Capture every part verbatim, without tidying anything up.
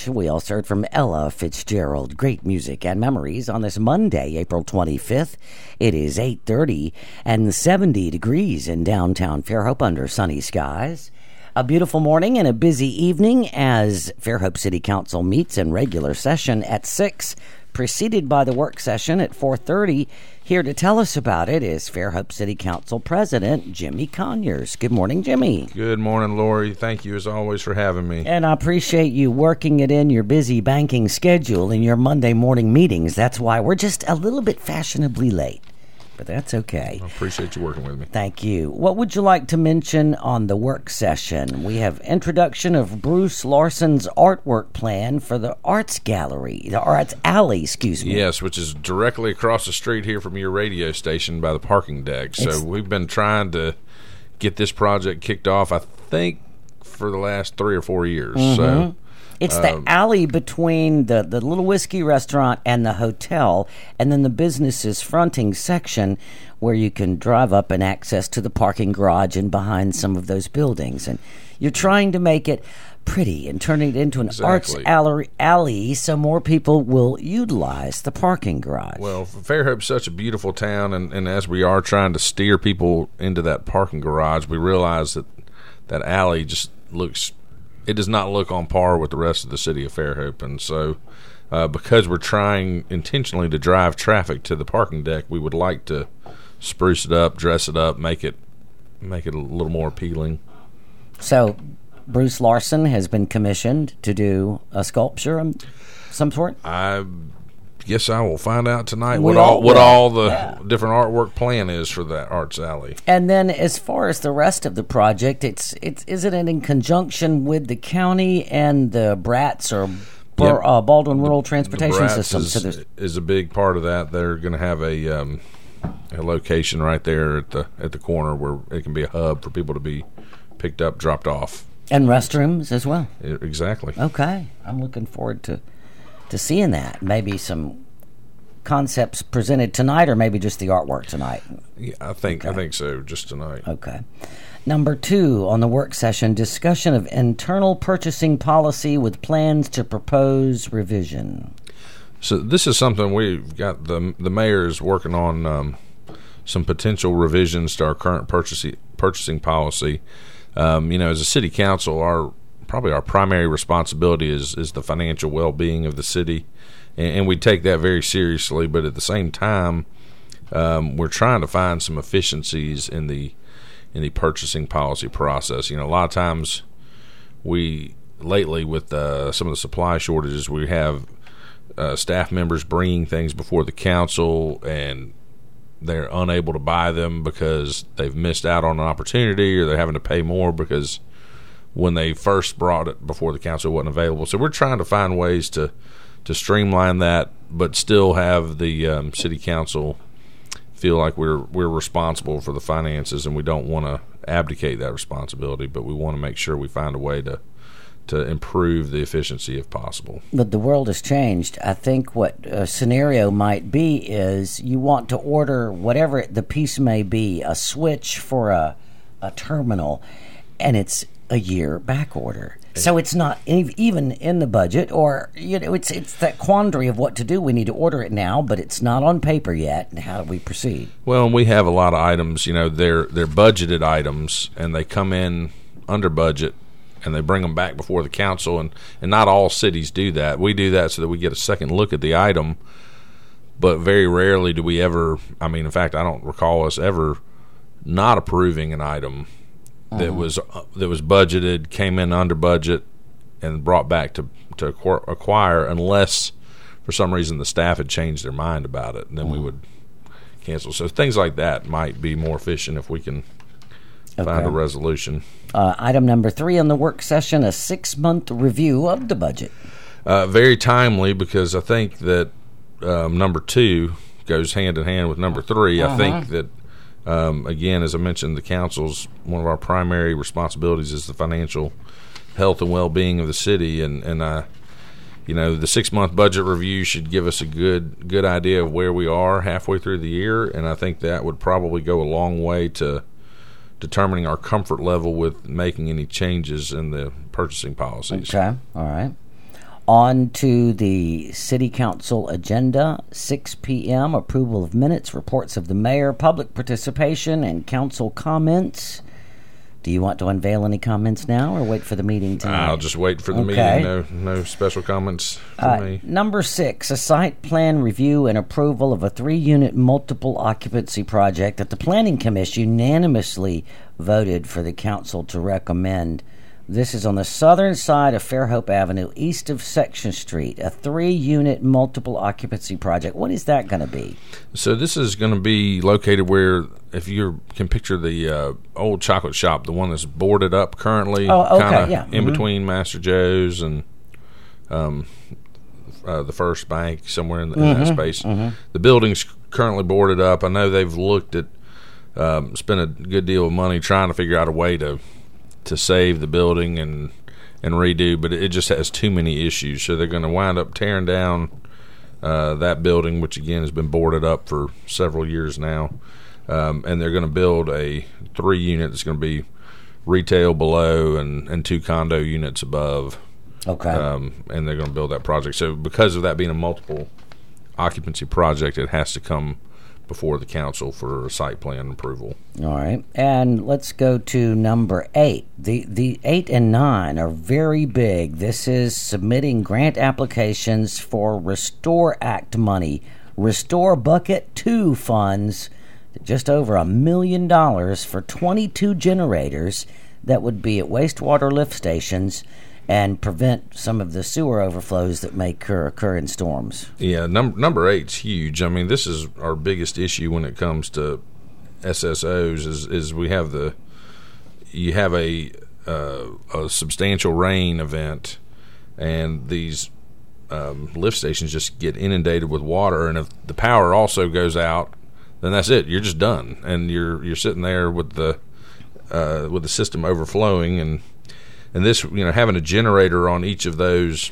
Bennett. We also heard from Ella Fitzgerald. Great music and memories on this Monday, April twenty-fifth. It is eight thirty and seventy degrees in downtown Fairhope under sunny skies. A beautiful morning and a busy evening as Fairhope City Council meets in regular session at six, preceded by the work session at four thirty. Here to tell us about it is Fairhope City Council President Jimmy Conyers. Good morning, Jimmy. Good morning, Lori. Thank you, as always, for having me. And I appreciate you working it in your busy banking schedule in your Monday morning meetings. That's why we're just a little bit fashionably late. But that's okay. I appreciate you working with me. Thank you. What would you like to mention on the work session? We have introduction of Bruce Larson's artwork plan for the Arts Gallery, the Arts Alley, excuse me. Yes, which is directly across the street here from your radio station by the parking deck. So it's, we've been trying to get this project kicked off, I think, for the last three or four years. Mm-hmm. So It's the um, alley between the, the Little Whiskey restaurant and the hotel, and then the business's fronting section where you can drive up and access to the parking garage and behind some of those buildings. And you're trying to make it pretty and turn it into an exactly. arts alley, alley so more people will utilize the parking garage. Well, Fairhope's such a beautiful town, and, and as we are trying to steer people into that parking garage, we realize that that alley just looks... It does not look on par with the rest of the city of Fairhope, and so uh, because we're trying intentionally to drive traffic to the parking deck, we would like to spruce it up, dress it up, make it make it a little more appealing. So, Bruce Larson has been commissioned to do a sculpture of some sort? I guess I will find out tonight we what all, all what all the yeah. different artwork plan is for that Arts Alley. And then, as far as the rest of the project, it's it's isn't it in conjunction with the county and the Bratz or yep. uh, Baldwin Rural the, Transportation the System? Is, so is a big part of that. They're going to have a um, a location right there at the at the corner where it can be a hub for people to be picked up, dropped off, and restrooms as well. It, exactly. Okay, I'm looking forward to. to seeing that. Maybe some concepts presented tonight, or maybe just the artwork tonight. Yeah, I think okay. I think so, just tonight. Okay. Number two on the work session, discussion of internal purchasing policy with plans to propose revision. So this is something we've got, the the mayor is working on um, some potential revisions to our current purchasing purchasing policy. Um, you know, as a city council, our probably our primary responsibility is is the financial well-being of the city, and, and we take that very seriously. But at the same time, um, we're trying to find some efficiencies in the in the purchasing policy process. You know, a lot of times we lately with uh, some of the supply shortages, we have uh, staff members bringing things before the council, and they're unable to buy them because they've missed out on an opportunity, or they're having to pay more because when they first brought it before the council, it wasn't available. So we're trying to find ways to to streamline that, but still have the um, city council feel like we're we're responsible for the finances, and we don't want to abdicate that responsibility, but we want to make sure we find a way to to improve the efficiency if possible. But the world has changed. I think what a scenario might be is you want to order whatever the piece may be, a switch for a a terminal, and it's a year back order. So it's not even in the budget, or you know, it's it's that quandary of what to do. We need to order it now, but it's not on paper yet. And how do we proceed? Well, we have a lot of items. You know, they're they're budgeted items, and they come in under budget, and they bring them back before the council. And, and not all cities do that. We do that so that we get a second look at the item. But very rarely do we ever. I mean, in fact, I don't recall us ever not approving an item that uh-huh. was uh, that was budgeted, came in under budget, and brought back to to acquire, unless for some reason the staff had changed their mind about it, and then uh-huh. we would cancel. So things like that might be more efficient if we can okay. find a resolution. Uh, item number three on the work session: a six-month review of the budget. Uh, very timely, because I think that um, number two goes hand in hand with number three. Uh-huh. I think that. Um, again, as I mentioned, the council's one of our primary responsibilities is the financial health and well-being of the city, and and uh, you know, the six-month budget review should give us a good good idea of where we are halfway through the year, and I think that would probably go a long way to determining our comfort level with making any changes in the purchasing policies. Okay, all right. On to the City Council agenda, six p.m., approval of minutes, reports of the mayor, public participation, and council comments. Do you want to unveil any comments now or wait for the meeting tonight? I'll just wait for the Okay. meeting. No, no special comments for Uh, me. number six, a site plan review and approval of a three-unit multiple occupancy project that the Planning Commission unanimously voted for the council to recommend. This is on the southern side of Fairhope Avenue, east of Section Street, a three-unit multiple occupancy project. What is that going to be? So this is going to be located where, if you can picture the uh, old chocolate shop, the one that's boarded up currently, Oh, okay, kinda yeah. in Mhm. between Master Joe's and um, uh, the First Bank, somewhere in, the, in Mm-hmm, that space. The building's currently boarded up. I know they've looked at, um, spent a good deal of money trying to figure out a way to to save the building and and redo, but it just has too many issues. So they're going to wind up tearing down uh, that building, which again has been boarded up for several years now, um, and they're going to build a three unit that's going to be retail below and, and two condo units above. Okay. Um, and they're going to build that project. So because of that being a multiple occupancy project, it has to come before the council for site plan approval. All right. And let's go to number eight. The the eight and nine are very big. This is submitting grant applications for Restore Act money. Restore Bucket two funds, just over a million dollars for twenty-two generators that would be at wastewater lift stations and prevent some of the sewer overflows that may occur, occur in storms. Yeah, num- number eight's huge. I mean, this is our biggest issue when it comes to S S Os. Is is we have the you have a uh, a substantial rain event, and these um, lift stations just get inundated with water. And if the power also goes out, then that's it. You're just done, and you're you're sitting there with the uh, with the system overflowing and. And this, you know, having a generator on each of those,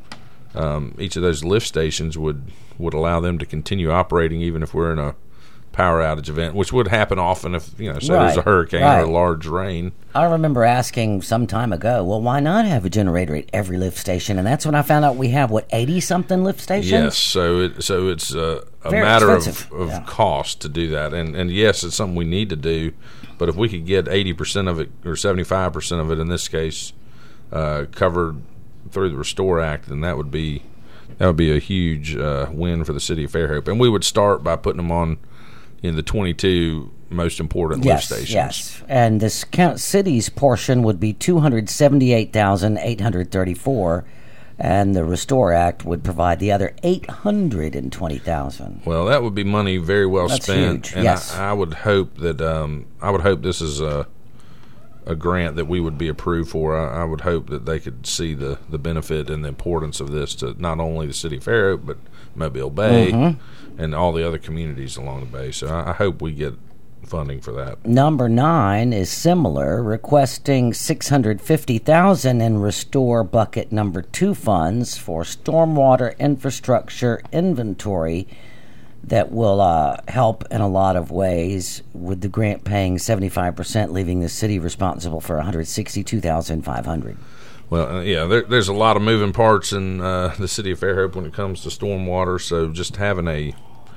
um, each of those lift stations would would allow them to continue operating even if we're in a power outage event, which would happen often if, you know, say Right, there's a hurricane right. or a large rain. I remember asking some time ago, well, why not have a generator at every lift station? And that's when I found out we have, what, eighty-something lift stations? Yes, so it so it's uh, a Very matter of, expensive. of Yeah. cost to do that, and and yes, it's something we need to do. But if we could get eighty percent of it, or seventy-five percent of it in this case, uh, covered through the Restore Act, then that would be that would be a huge uh, win for the city of Fairhope. And we would start by putting them on in the twenty-two most important Yes, lift stations. yes. And this count city's portion would be two hundred seventy-eight thousand eight hundred thirty-four, and the Restore Act would provide the other eight hundred twenty thousand. Well, that would be money very well That's spent. huge, And yes. I, I would hope that um, I would hope this is a a grant that we would be approved for. I, I would hope that they could see the, the benefit and the importance of this to not only the city of Fairhope, but Mobile Bay Mm-hmm. and all the other communities along the bay. So I, I hope we get funding for that. Number nine is similar, requesting six hundred fifty thousand dollars in Restore Bucket Number Two funds for stormwater infrastructure inventory that will uh, help in a lot of ways, with the grant paying seventy-five percent, leaving the city responsible for one hundred sixty-two thousand five hundred dollars. Well, uh, yeah, there, there's a lot of moving parts in uh, the city of Fairhope when it comes to stormwater. So just having a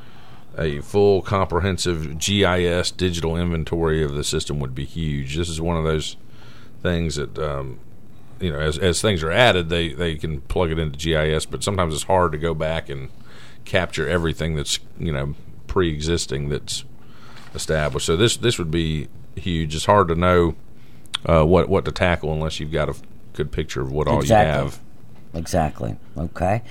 a full, comprehensive G I S digital inventory of the system would be huge. This is one of those things that um, you know, as as things are added, they they can plug it into G I S, but sometimes it's hard to go back and capture everything that's, you know, pre-existing that's established. So this this would be huge. It's hard to know uh, what what to tackle unless you've got a good picture of what all Exactly. you have. Exactly. Okay.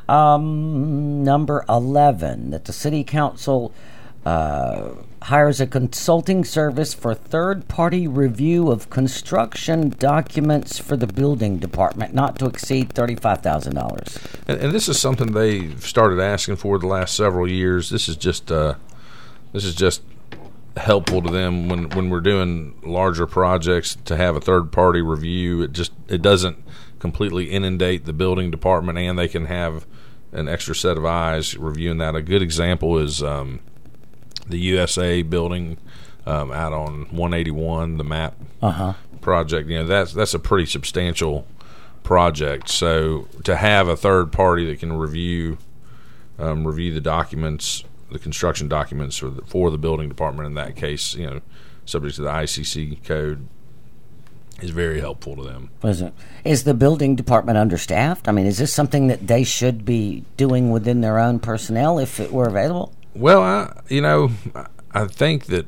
Um, number eleven, that the city council uh, hires a consulting service for third-party review of construction documents for the building department, not to exceed thirty-five thousand dollars. And, and this is something they've started asking for the last several years. This is just uh, this is just helpful to them when, when we're doing larger projects to have a third party review. It just it doesn't completely inundate the building department, and they can have an extra set of eyes reviewing that. A good example is um, the U S A building um, out on one eighty-one, the MAP Uh-huh. project. You know, that's that's a pretty substantial project. So to have a third party that can review um, review the documents, the construction documents for the, for the building department in that case, you know, subject to the I C C code, is very helpful to them. Is it? Is the building department understaffed? I mean, is this something that they should be doing within their own personnel if it were available? Well, I, you know, I think that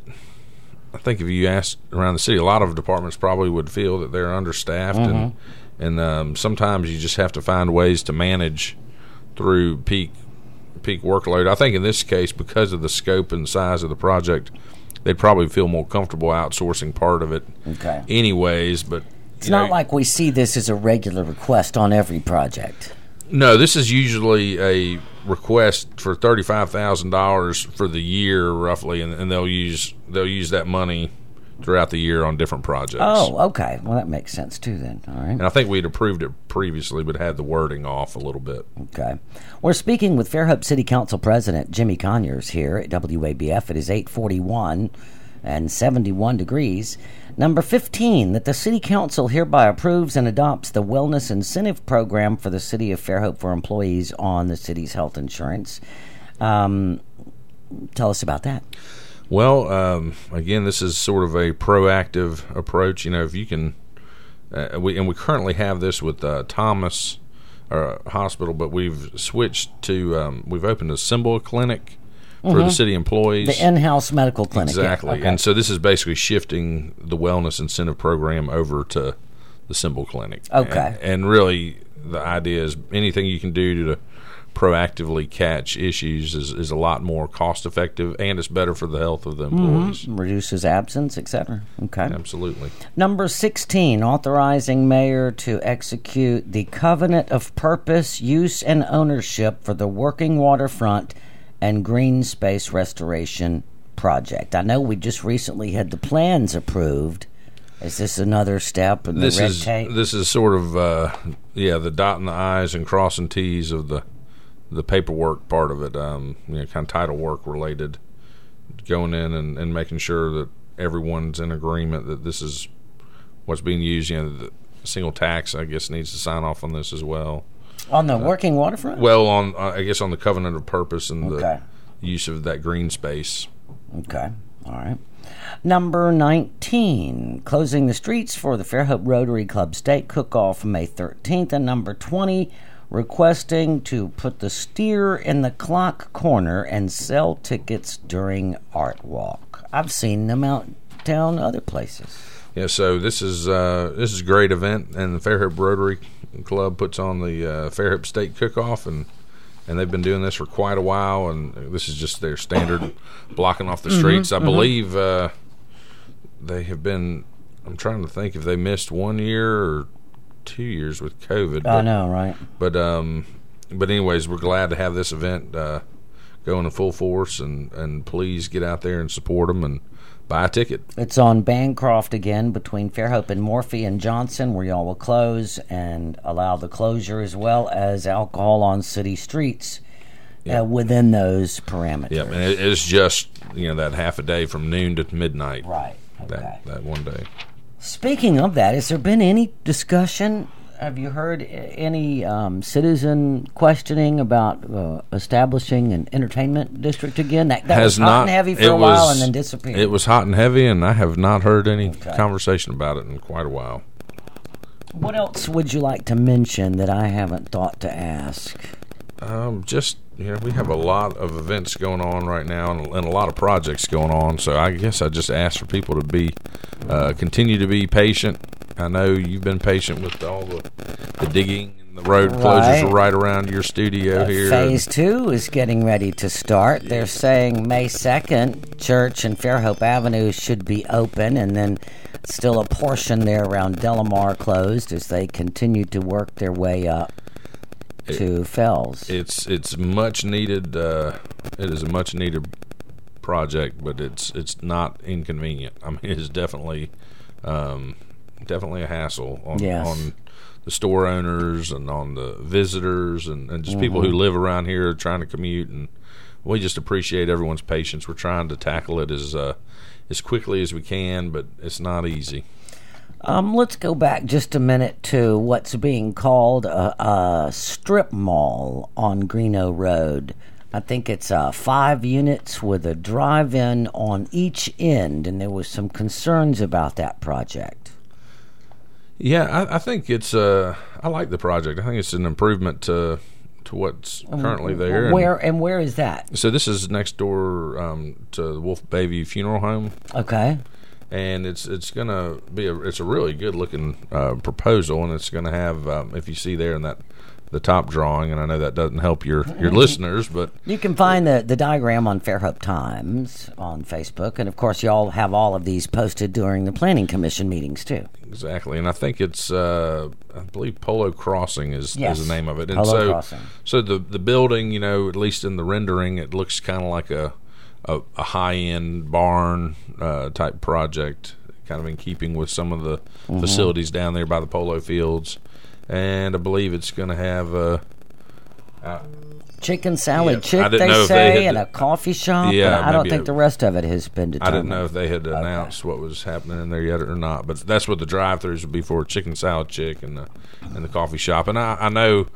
I think if you ask around the city, a lot of departments probably would feel that they're understaffed, mm-hmm. and and um, sometimes you just have to find ways to manage through peak peak workload. I think in this case, because of the scope and size of the project, they'd probably feel more comfortable outsourcing part of it okay. anyways. But it's not know, like we see this as a regular request on every project. No, this is usually a request for thirty-five thousand dollars for the year, roughly, and, and they'll use they'll use that money throughout the year on different projects. Oh, okay. Well, that makes sense too then. All right. And I think we'd approved it previously, but had the wording off a little bit. Okay. We're speaking with Fairhope City Council President Jimmy Conyers here at W A B F. It is eight forty-one and seventy-one degrees. Number fifteen, that the City Council hereby approves and adopts the Wellness Incentive Program for the City of Fairhope for employees on the city's health insurance. Um, tell us about that. Well, um, again, this is sort of a proactive approach. You know, if you can, uh, we and we currently have this with uh, Thomas uh, Hospital, but we've switched to, um, we've opened a Symbol Clinic for mm-hmm. the city employees. The in-house medical clinic. Exactly. Yeah. Okay. And so this is basically shifting the wellness incentive program over to the Symbol Clinic. Okay. And, and really, the idea is anything you can do to proactively catch issues is, is a lot more cost-effective, and it's better for the health of the employees. Mm-hmm. Reduces absence, et cetera. Okay. Absolutely. Number sixteen, authorizing mayor to execute the Covenant of Purpose, Use, and Ownership for the Working Waterfront and Green Space Restoration Project. I know we just recently had the plans approved. Is this another step in the this red is, tape? This is sort of, uh, yeah, the dotting the I's and crossing T's of the the paperwork part of it, um, you know, kind of title work related, going in and, and making sure that everyone's in agreement that this is what's being used. You know, the single tax, I guess, needs to sign off on this as well. On the uh, working waterfront? Well, on uh, I guess on the Covenant of Purpose and okay. the use of that green space. Okay, all right. Number nineteen, closing the streets for the Fairhope Rotary Club State Cook-Off May thirteenth. And number twenty, requesting to put the steer in the clock corner and sell tickets during Art Walk. I've seen them out down other places. Yeah, so this is uh, this is a great event, and the Fairhope Rotary Club puts on the uh, Fairhope State Cook-Off, and and they've been doing this for quite a while, and this is just their standard blocking off the streets. Mm-hmm, I mm-hmm. believe uh, they have been, I'm trying to think if they missed one year or two years with COVID. But, I know, right? But um, but anyways, we're glad to have this event uh, going in full force, and, and please get out there and support them and buy a ticket. It's on Bancroft again between Fairhope and Morphy and Johnson, where y'all will close and allow the closure as well as alcohol on city streets yep. uh, within those parameters. Yep, and it, it's just, you know, that half a day from noon to midnight. Right. Okay. That, that one day. Speaking of that, has there been any discussion? Have you heard any um, citizen questioning about uh, establishing an entertainment district again? That, that was hot not, and heavy for a while was, and then disappeared. It was hot and heavy, and I have not heard any okay. conversation about it in quite a while. What else would you like to mention that I haven't thought to ask? Um, just, you know, we have a lot of events going on right now and, and a lot of projects going on, so I guess I just ask for people to be, uh, continue to be patient. I know you've been patient with all the, the digging and the road right. closures are right around your studio uh, here. Phase two is getting ready to start. Yeah. They're saying May second, Church and Fairhope Avenue should be open, and then still a portion there around Delamar closed as they continue to work their way up it, to Fells. It's it's much needed. Uh, it is a much needed project, but it's it's not inconvenient. I mean, it is definitely. Um, Definitely a hassle on, yes. on the store owners and on the visitors and, and just mm-hmm. people who live around here trying to commute. And we just appreciate everyone's patience. We're trying to tackle it as uh, as quickly as we can, but it's not easy. Um, let's go back just a minute to what's being called a, a strip mall on Greeno Road. I think it's uh, five units with a drive-in on each end, and there was some concerns about that project. Yeah, I, I think it's. Uh, I like the project. I think it's an improvement to to what's currently there. Where and, and where is that? So this is next door um, to the Wolf Bayview Funeral Home. Okay. And it's it's gonna be a it's a really good looking uh, proposal, and it's gonna have um, if you see there in that the top drawing, and I know that doesn't help your, your listeners, but you can find the, the diagram on Fairhope Times on Facebook, and of course y'all have all of these posted during the Planning Commission meetings too. Exactly, and I think it's uh, I believe Polo Crossing is, yes. is the name of it, and Polo so Crossing. so the the building, you know, at least in the rendering, it looks kind of like a a, a high end barn uh, type project, kind of in keeping with some of the mm-hmm. facilities down there by the polo fields. And I believe it's going to have a uh, chicken salad yeah, chick, they say, they and a coffee shop. Yeah, I don't think a, the rest of it has been determined. I didn't know if they had announced okay. what was happening in there yet or not. But that's what the drive-thrus would be for: chicken salad chick and the and the coffee shop. And I, I know,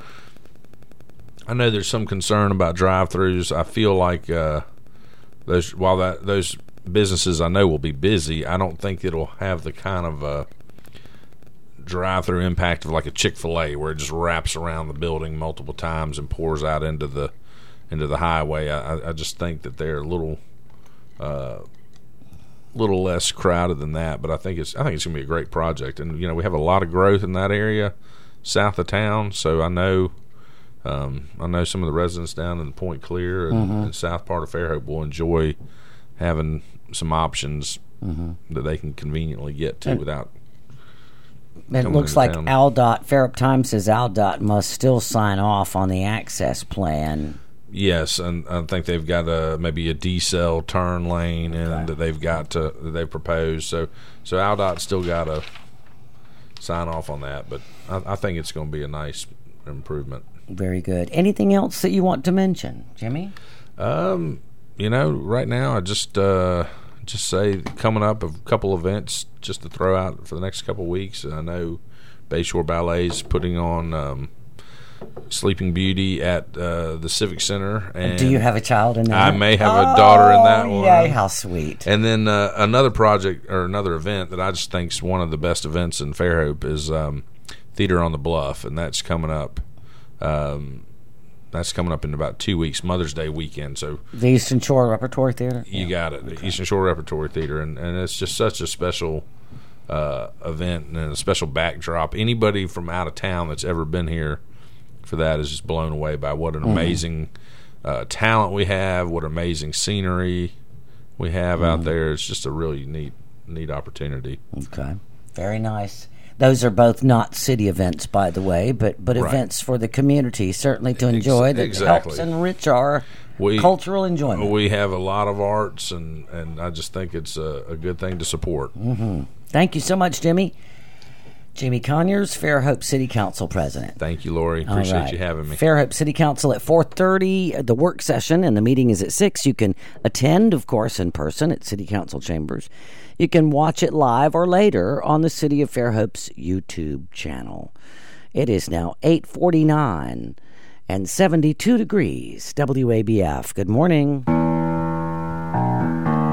I know there's some concern about drive-thrus. I feel like uh, those while that those businesses I know will be busy, I don't think it'll have the kind of uh, drive-through impact of like a Chick-fil-A where it just wraps around the building multiple times and pours out into the into the highway. I, I just think that they're a little uh, little less crowded than that, but I think it's I think it's going to be a great project. And you know, we have a lot of growth in that area south of town, so I know um, I know some of the residents down in the Point Clear and, mm-hmm. and south part of Fairhope will enjoy having some options mm-hmm. that they can conveniently get to and without. It looks like town. AlDOT, Fairhope Times says AlDOT must still sign off on the access plan. Yes, and I think they've got a maybe a decel turn lane okay. and that they've got to that they proposed. So so AlDOT still got to sign off on that, but I, I think it's going to be a nice improvement. Very good. Anything else that you want to mention, Jimmy? Um, you know, right now I just. Uh, Just say coming up a couple events just to throw out for the next couple of weeks. I know Bayshore Ballet is putting on um, Sleeping Beauty at uh, the Civic Center. And do you have a child in that? I may have oh, a daughter in that one. Yay, how sweet. And then uh, another project or another event that I just think is one of the best events in Fairhope is um, Theater on the Bluff, and that's coming up. Um, That's coming up in about two weeks, Mother's Day weekend. So the Eastern Shore Repertory Theater? You yeah. got it, the okay. Eastern Shore Repertory Theater. And, and it's just such a special uh, event and a special backdrop. Anybody from out of town that's ever been here for that is just blown away by what an mm-hmm. amazing uh, talent we have, what amazing scenery we have mm-hmm. out there. It's just a really neat, neat opportunity. Okay, very nice. Those are both not city events, by the way, but, but right. events for the community, certainly to enjoy, that exactly. helps enrich our we, cultural enjoyment. We have a lot of arts, and, and I just think it's a, a good thing to support. Mm-hmm. Thank you so much, Jimmy. Jimmy Conyers, Fairhope City Council President. Thank you, Lori. Appreciate right. you having me. Fairhope City Council at four thirty, the work session, and the meeting is at six. You can attend, of course, in person at City Council Chambers. You can watch it live or later on the City of Fairhope's YouTube channel. It is now eight forty-nine and seventy-two degrees. W A B F. Good morning.